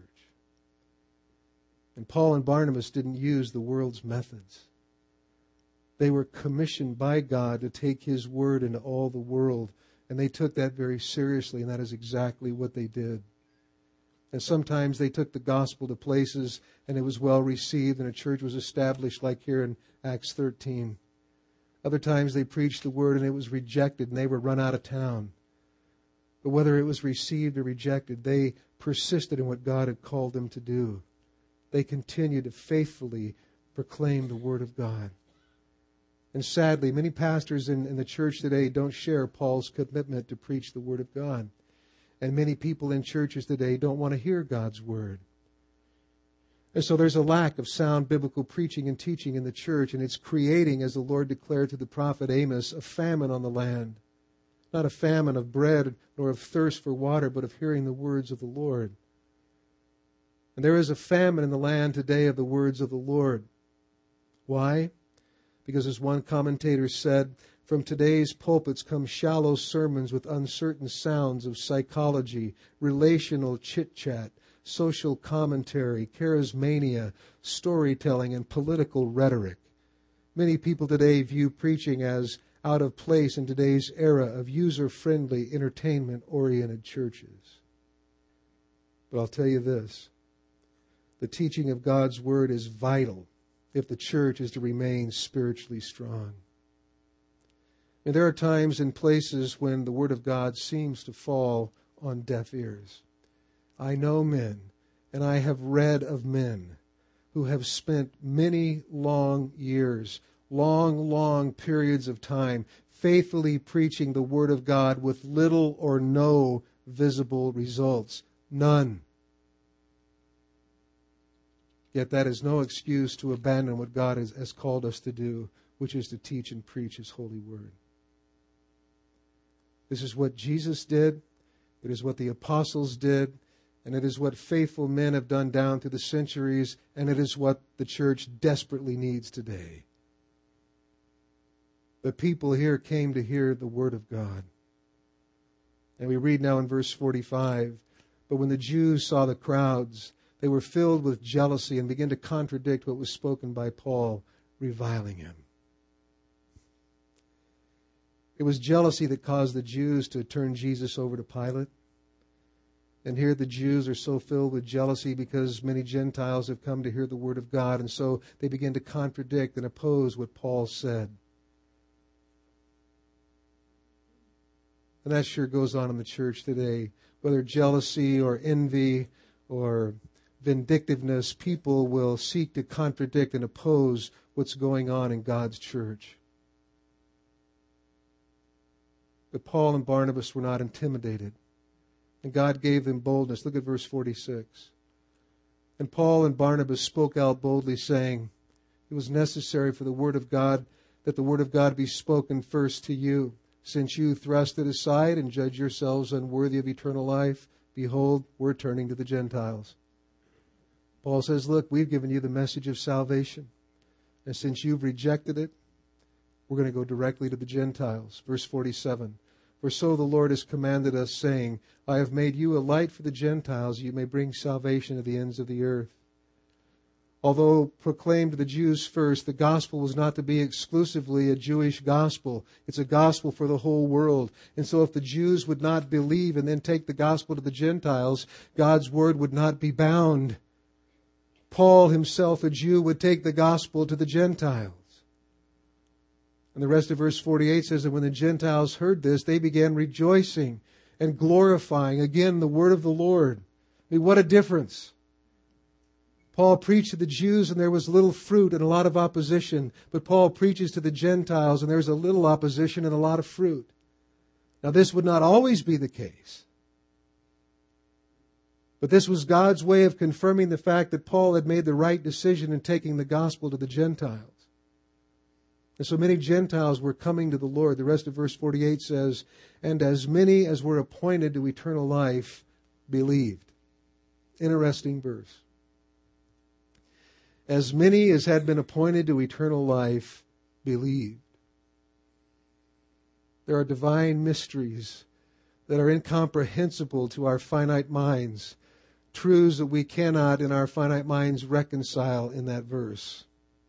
And Paul and Barnabas didn't use the world's methods. They were commissioned by God to take His word into all the world. And they took that very seriously, and that is exactly what they did. And sometimes they took the gospel to places, and it was well received, and a church was established, like here in Acts thirteen. Other times they preached the word, and it was rejected, and they were run out of town. But whether it was received or rejected, they persisted in what God had called them to do. They continued to faithfully proclaim the word of God. And sadly, many pastors in, in the church today don't share Paul's commitment to preach the word of God. And many people in churches today don't want to hear God's word. And so there's a lack of sound biblical preaching and teaching in the church, and it's creating, as the Lord declared to the prophet Amos, a famine on the land. Not a famine of bread nor of thirst for water, but of hearing the words of the Lord. And there is a famine in the land today of the words of the Lord. Why? Because as one commentator said, from today's pulpits come shallow sermons with uncertain sounds of psychology, relational chit-chat, social commentary, charismania, storytelling, and political rhetoric. Many people today view preaching as out of place in today's era of user-friendly, entertainment-oriented churches. But I'll tell you this, the teaching of God's Word is vital if the church is to remain spiritually strong. And there are times and places when the Word of God seems to fall on deaf ears. I know men, and I have read of men who have spent many long years, long, long periods of time, faithfully preaching the Word of God with little or no visible results. None. Yet that is no excuse to abandon what God has, has called us to do, which is to teach and preach His holy Word. This is what Jesus did. It is what the apostles did. And it is what faithful men have done down through the centuries. And it is what the church desperately needs today. The people here came to hear the Word of God. And we read now in verse forty-five, but when the Jews saw the crowds, they were filled with jealousy and began to contradict what was spoken by Paul, reviling him. It was jealousy that caused the Jews to turn Jesus over to Pilate. And here the Jews are so filled with jealousy because many Gentiles have come to hear the Word of God. And so they begin to contradict and oppose what Paul said. And that sure goes on in the church today. Whether jealousy or envy or vindictiveness, people will seek to contradict and oppose what's going on in God's church. But Paul and Barnabas were not intimidated. And God gave them boldness. Look at verse forty-six. And Paul and Barnabas spoke out boldly, saying, it was necessary for the word of God, that the word of God be spoken first to you. Since you thrust it aside and judge yourselves unworthy of eternal life, behold, we're turning to the Gentiles. Paul says, look, we've given you the message of salvation. And since you've rejected it, we're going to go directly to the Gentiles. Verse forty-seven. For so the Lord has commanded us, saying, I have made you a light for the Gentiles, you may bring salvation to the ends of the earth. Although proclaimed to the Jews first, the gospel was not to be exclusively a Jewish gospel. It's a gospel for the whole world. And so if the Jews would not believe and then take the gospel to the Gentiles, God's word would not be bound. Paul himself, a Jew, would take the gospel to the Gentiles. And the rest of verse forty-eight says that when the Gentiles heard this, they began rejoicing and glorifying again the word of the Lord. I mean, what a difference. Paul preached to the Jews and there was little fruit and a lot of opposition. But Paul preaches to the Gentiles and there's a little opposition and a lot of fruit. Now this would not always be the case. But this was God's way of confirming the fact that Paul had made the right decision in taking the gospel to the Gentiles. And so many Gentiles were coming to the Lord. The rest of verse forty-eight says, and as many as were appointed to eternal life believed. Interesting verse. As many as had been appointed to eternal life believed. There are divine mysteries that are incomprehensible to our finite minds. truths that we cannot in our finite minds reconcile in that verse.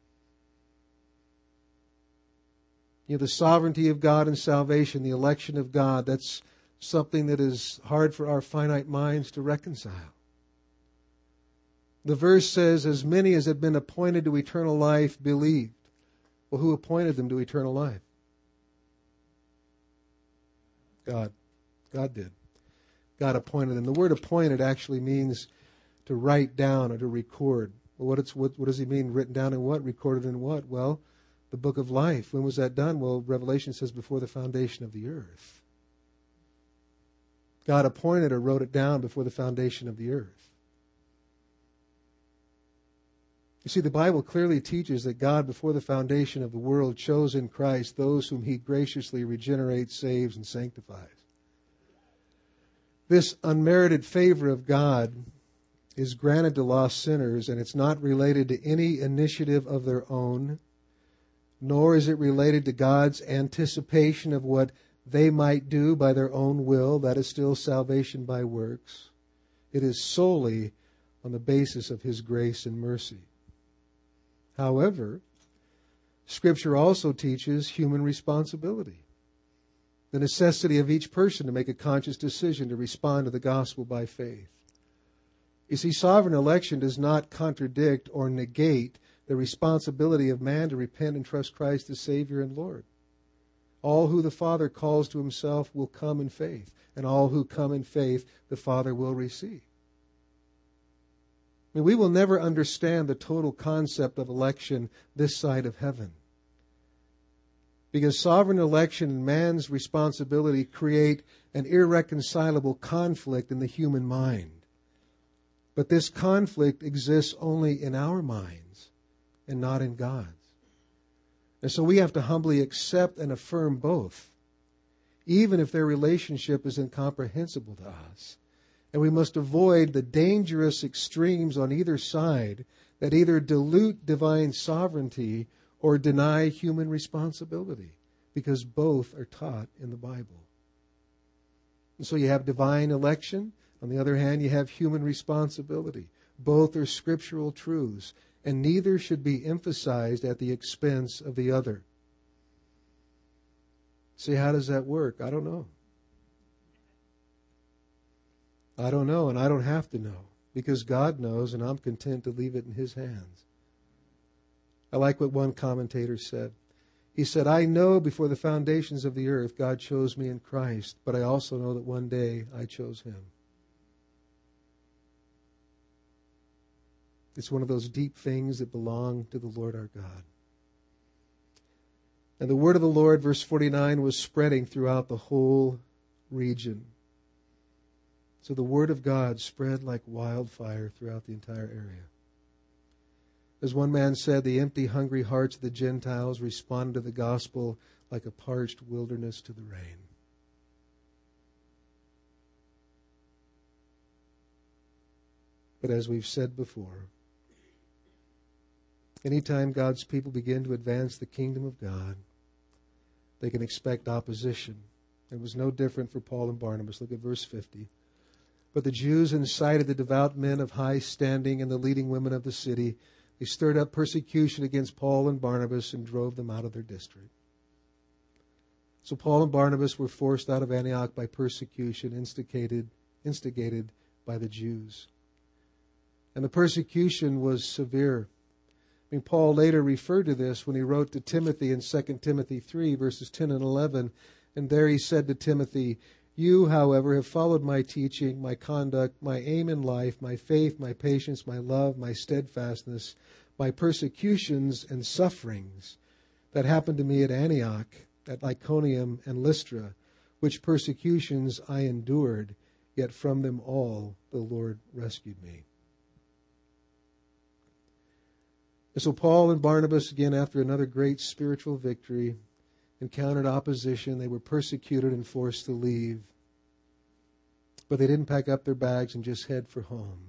You know, the sovereignty of God and salvation, the election of God, that's something that is hard for our finite minds to reconcile. The verse says, as many as had been appointed to eternal life believed. Well, who appointed them to eternal life? God. God did. God appointed them. The word appointed actually means to write down or to record. Well, what, it's, what, what does he mean, written down in what? Recorded in what? Well, the book of life. When was that done? Well, Revelation says before the foundation of the earth. God appointed or wrote it down before the foundation of the earth. You see, the Bible clearly teaches that God, before the foundation of the world, chose in Christ those whom He graciously regenerates, saves, and sanctifies. This unmerited favor of God is granted to lost sinners, and it's not related to any initiative of their own, nor is it related to God's anticipation of what they might do by their own will. That is still salvation by works. It is solely on the basis of His grace and mercy. However, Scripture also teaches human responsibility, the necessity of each person to make a conscious decision to respond to the gospel by faith. You see, sovereign election does not contradict or negate the responsibility of man to repent and trust Christ as Savior and Lord. All who the Father calls to Himself will come in faith, and all who come in faith the Father will receive. I mean, we will never understand the total concept of election this side of heaven, because sovereign election and man's responsibility create an irreconcilable conflict in the human mind. But this conflict exists only in our minds and not in God's. And so we have to humbly accept and affirm both, even if their relationship is incomprehensible to us. And we must avoid the dangerous extremes on either side that either dilute divine sovereignty or deny human responsibility, because both are taught in the Bible. And so you have divine election. On the other hand, you have human responsibility. Both are scriptural truths, and neither should be emphasized at the expense of the other. See, how does that work? I don't know. I don't know, and I don't have to know, because God knows, and I'm content to leave it in His hands. I like what one commentator said. He said, I know before the foundations of the earth God chose me in Christ, but I also know that one day I chose Him. It's one of those deep things that belong to the Lord our God. And the word of the Lord, verse forty-nine, was spreading throughout the whole region. So the word of God spread like wildfire throughout the entire area. As one man said, the empty, hungry hearts of the Gentiles responded to the gospel like a parched wilderness to the rain. But as we've said before, anytime God's people begin to advance the kingdom of God, they can expect opposition. It was no different for Paul and Barnabas. Look at verse fifty. But the Jews incited the devout men of high standing and the leading women of the city. They stirred up persecution against Paul and Barnabas and drove them out of their district. So Paul and Barnabas were forced out of Antioch by persecution instigated, instigated by the Jews. And the persecution was severe. I mean, Paul later referred to this when he wrote to Timothy in Second Timothy three, verses ten and eleven. And there he said to Timothy, you, however, have followed my teaching, my conduct, my aim in life, my faith, my patience, my love, my steadfastness, my persecutions and sufferings that happened to me at Antioch, at Iconium and Lystra, which persecutions I endured, yet from them all the Lord rescued me. And so Paul and Barnabas, again, after another great spiritual victory, encountered opposition. They were persecuted and forced to leave. But they didn't pack up their bags and just head for home.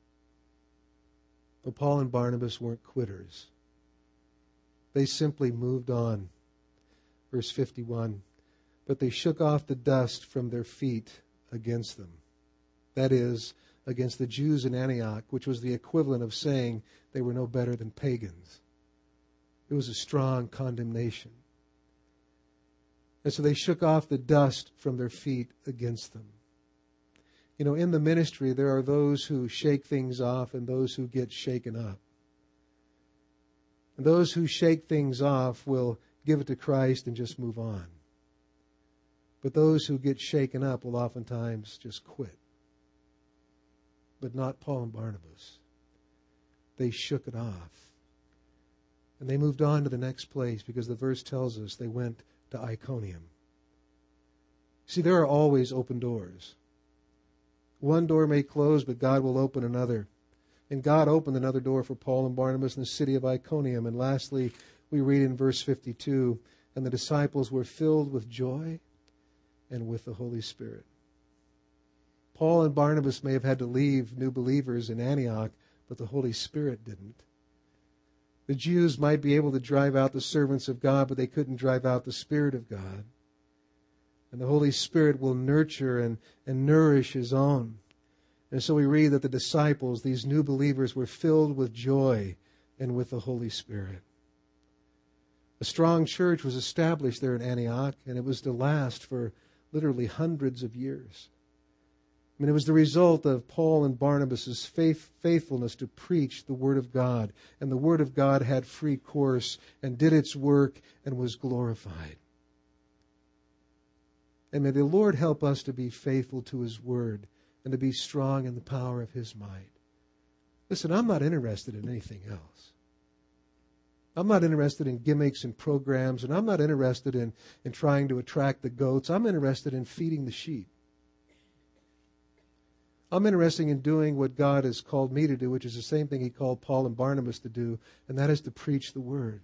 But Paul and Barnabas weren't quitters. They simply moved on. Verse fifty-one. But they shook off the dust from their feet against them. That is, against the Jews in Antioch, which was the equivalent of saying they were no better than pagans. It was a strong condemnation. And so they shook off the dust from their feet against them. You know, in the ministry, there are those who shake things off and those who get shaken up. And those who shake things off will give it to Christ and just move on. But those who get shaken up will oftentimes just quit. But not Paul and Barnabas. They shook it off. And they moved on to the next place because the verse tells us they went to Iconium. See, there are always open doors. One door may close, but God will open another. And God opened another door for Paul and Barnabas in the city of Iconium. And lastly, we read in verse fifty-two, and the disciples were filled with joy and with the Holy Spirit. Paul and Barnabas may have had to leave new believers in Antioch, but the Holy Spirit didn't. The Jews might be able to drive out the servants of God, but they couldn't drive out the Spirit of God. And the Holy Spirit will nurture and, and nourish His own. And so we read that the disciples, these new believers, were filled with joy and with the Holy Spirit. A strong church was established there in Antioch, and it was to last for literally hundreds of years. I mean, it was the result of Paul and Barnabas' faith, faithfulness to preach the Word of God. And the Word of God had free course and did its work and was glorified. And may the Lord help us to be faithful to His Word and to be strong in the power of His might. Listen, I'm not interested in anything else. I'm not interested in gimmicks and programs, and I'm not interested in, in trying to attract the goats. I'm interested in feeding the sheep. I'm interested in doing what God has called me to do, which is the same thing He called Paul and Barnabas to do, and that is to preach the Word.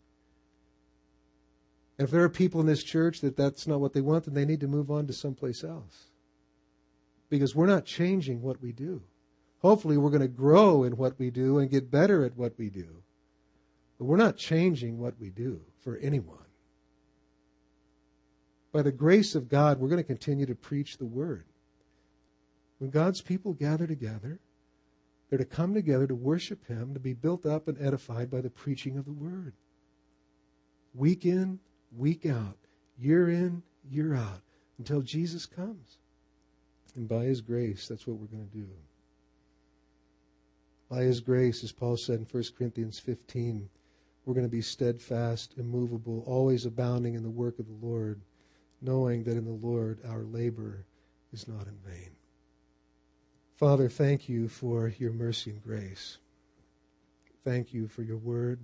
And if there are people in this church that that's not what they want, then they need to move on to someplace else. Because we're not changing what we do. Hopefully we're going to grow in what we do and get better at what we do. But we're not changing what we do for anyone. By the grace of God, we're going to continue to preach the Word. When God's people gather together, they're to come together to worship Him, to be built up and edified by the preaching of the Word. Week in, week out, year in, year out, until Jesus comes. And by His grace, that's what we're going to do. By His grace, as Paul said in First Corinthians fifteen, we're going to be steadfast, immovable, always abounding in the work of the Lord, knowing that in the Lord our labor is not in vain. Father, thank You for Your mercy and grace. Thank You for Your Word.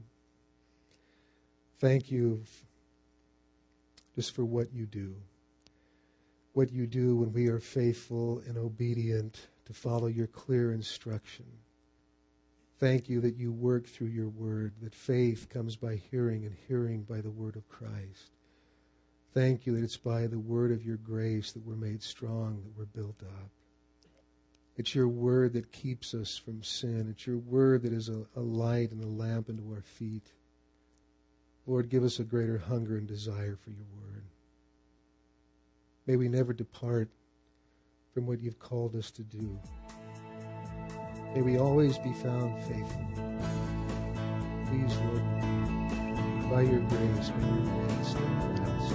Thank You just for what You do. What You do when we are faithful and obedient to follow Your clear instruction. Thank You that You work through Your Word, that faith comes by hearing and hearing by the Word of Christ. Thank You that it's by the word of Your grace that we're made strong, that we're built up. It's Your Word that keeps us from sin. It's Your Word that is a, a light and a lamp unto our feet. Lord, give us a greater hunger and desire for Your Word. May we never depart from what You've called us to do. May we always be found faithful. Please, Lord, by Your grace, may we remain steadfast.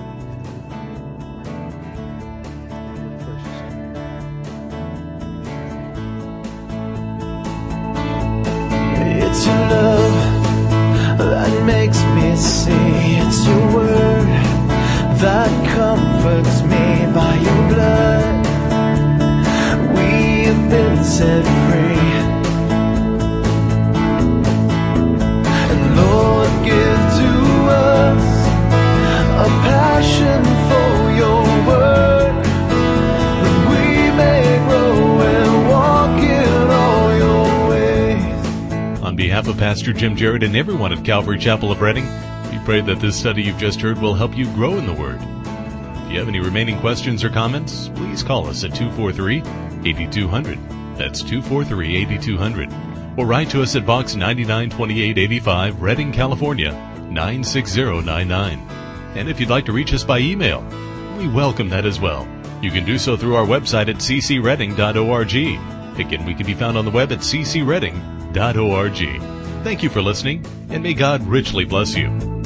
It's Your love that makes me see. It's Your word that comforts me. By Your blood we have been set free. And Lord, give to us a passion for Your word, that we may grow and walk in all Your ways. On behalf of Pastor Jim Jarrett and everyone at Calvary Chapel of Redding, we pray that this study you've just heard will help you grow in the Word. If you have any remaining questions or comments, please call us at two four three, eight two zero zero. That's two four three, eight two zero zero. Or write to us at Box ninety-nine twenty-eight eighty-five, Redding, California, nine six zero nine nine. And if you'd like to reach us by email, we welcome that as well. You can do so through our website at c c redding dot org. Again, we can be found on the web at c c reading dot org. Thank you for listening, and may God richly bless you.